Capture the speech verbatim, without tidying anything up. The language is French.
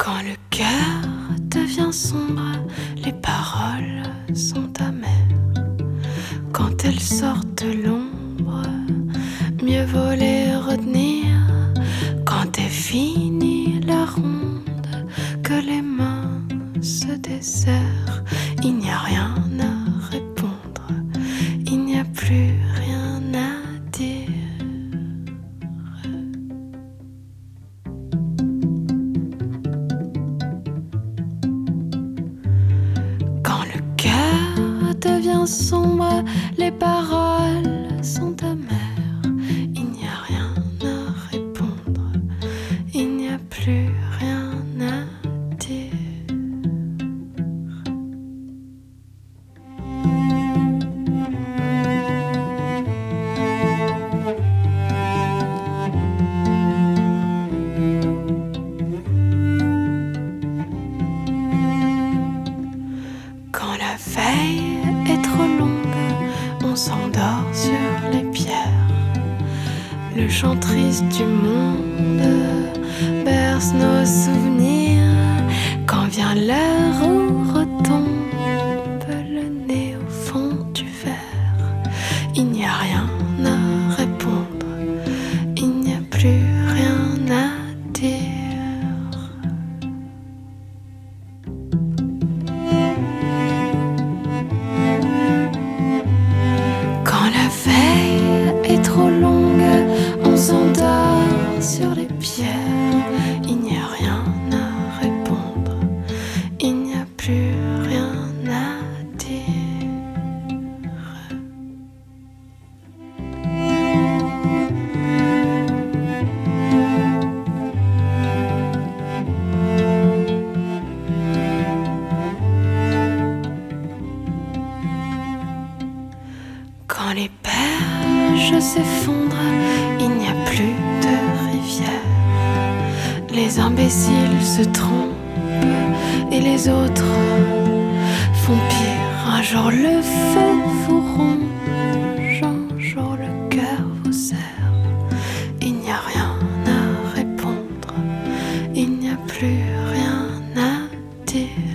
Quand le cœur devient sombre, les paroles sont amères. Quand elles sortent de l'ombre, mieux vaut les retenir. Quand est finie la ronde, que les mains se desserrent, il n'y a rien à répondre, il n'y a plus rien à dire. Quand le cœur devient sombre, les paroles sont amères. Il n'y a rien à répondre, il n'y a plus rien à dire. Quand la veille est trop longue, on s'endort sur les pierres. Le chant triste du monde berce nos souvenirs. Quand vient l'heure où retombe le nez au fond du verre, il n'y a rien à répondre, il n'y a plus rien à dire. Quand la veille est trop longue, on s'endort sur les pierres. Il n'y a rien à répondre, il n'y a plus rien à dire. Quand les berges s'effondrent, il n'y a plus de rivière. Les imbéciles se trompent et les autres font pire. Un jour le feu vous ronge, un jour le cœur vous serre. Il n'y a rien à répondre, il n'y a plus rien à dire.